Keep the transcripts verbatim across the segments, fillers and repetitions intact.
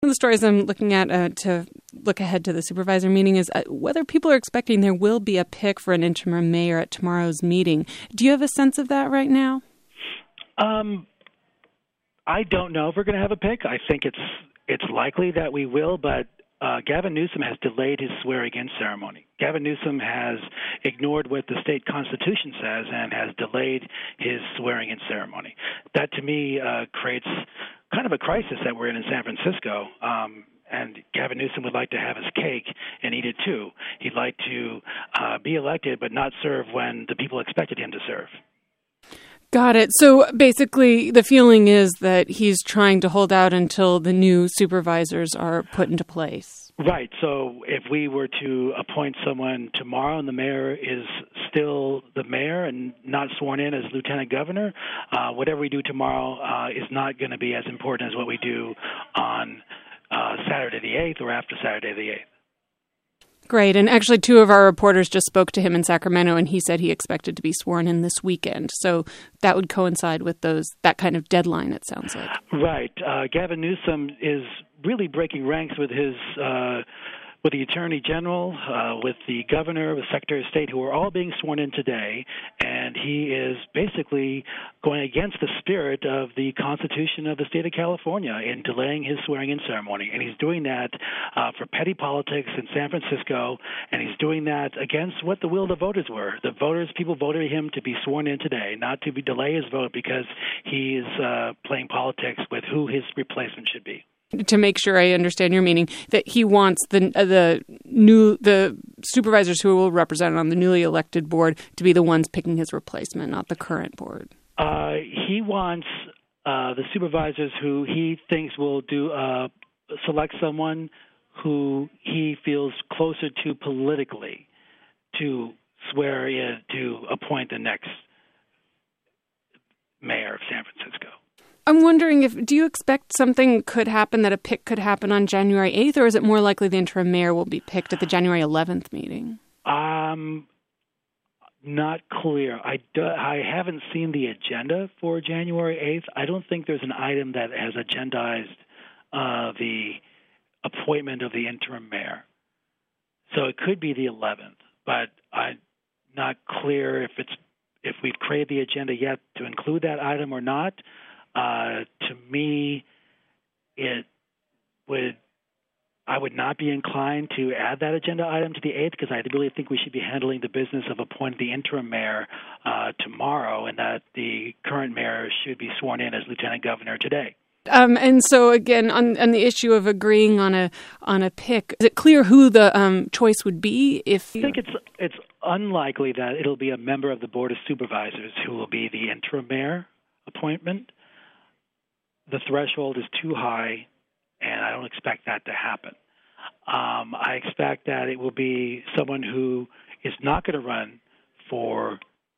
One of the stories I'm looking at uh, to look ahead to the supervisor meeting is uh, whether people are expecting there will be a pick for an interim mayor at tomorrow's meeting. Do you have a sense of that right now? Um, I don't know if we're going to have a pick. I think it's it's likely that we will, but uh, Gavin Newsom has delayed his swearing-in ceremony. Gavin Newsom has ignored what the state constitution says and has delayed his swearing-in ceremony. That, to me, uh, creates kind of a crisis that we're in in San Francisco. Um, and Gavin Newsom would like to have his cake and eat it too. He'd like to uh, be elected but not serve when the people expected him to serve. Got it. So basically the feeling is that he's trying to hold out until the new supervisors are put into place. Right. So if we were to appoint someone tomorrow and the mayor is still the mayor and not sworn in as lieutenant governor, uh, whatever we do tomorrow uh, is not going to be as important as what we do on uh, Saturday the eighth or after Saturday the eighth. Great. And actually, two of our reporters just spoke to him in Sacramento, and he said he expected to be sworn in this weekend. So that would coincide with those that kind of deadline, it sounds like. Right. Uh, Gavin Newsom is really breaking ranks with his uh, with the Attorney General, uh, with the Governor, the Secretary of State, who are all being sworn in today, and he is basically going against the spirit of the Constitution of the state of California in delaying his swearing-in ceremony. And he's doing that uh, for petty politics in San Francisco, and he's doing that against what the will of the voters were. The voters, people voted him to be sworn in today, not to be delay his vote because he is uh, playing politics with who his replacement should be. To make sure I understand your meaning, that he wants the uh, the new the supervisors who will represent on the newly elected board to be the ones picking his replacement, not the current board. Uh, he wants uh, the supervisors who he thinks will do uh, select someone who he feels closer to politically to swear in to appoint the next mayor of San Francisco. I'm wondering if, do you expect something could happen, that a pick could happen on January eighth, or is it more likely the interim mayor will be picked at the January eleventh meeting? Um, not clear. I, do, I haven't seen the agenda for January eighth. I don't think there's an item that has agendized uh, the appointment of the interim mayor. So it could be the eleventh, but I'm not clear if it's if we've created the agenda yet to include that item or not. Uh, to me, it would I would not be inclined to add that agenda item to the eighth because I really think we should be handling the business of appointing the interim mayor uh, tomorrow, and that the current mayor should be sworn in as lieutenant governor today. Um, and so again, on, on the issue of agreeing on a on a pick, is it clear who the um, choice would be? If I think it's it's unlikely that it'll be a member of the Board of Supervisors who will be the interim mayor appointment. The threshold is too high, and I don't expect that to happen. Um, I expect that it will be someone who is not going to run for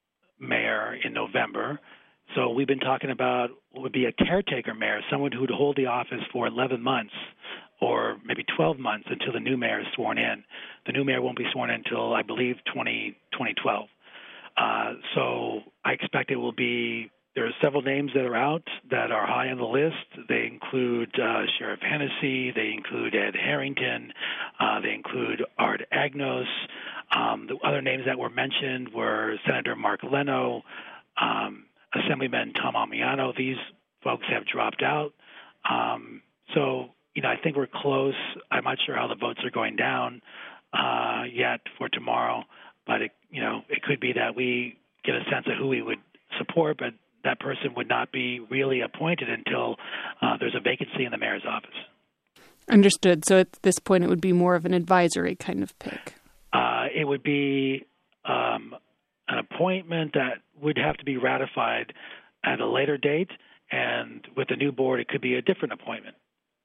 mayor in November. So we've been talking about what would be a caretaker mayor, someone who would hold the office for eleven months or maybe twelve months until the new mayor is sworn in. The new mayor won't be sworn in until, I believe, twenty twelve. Uh, so I expect it will be There are several names that are out that are high on the list. They include uh, Sheriff Hennessy. They include Ed Harrington. Uh, they include Art Agnos. Um, the other names that were mentioned were Senator Mark Leno, um, Assemblyman Tom Amiano. These folks have dropped out. Um, so, you know, I think we're close. I'm not sure how the votes are going down uh, yet for tomorrow, but, it, you know, it could be that we get a sense of who we would support, but that person would not be really appointed until uh, there's a vacancy in the mayor's office. Understood. So at this point, it would be more of an advisory kind of pick. Uh, it would be um, an appointment that would have to be ratified at a later date, and with the new board, it could be a different appointment.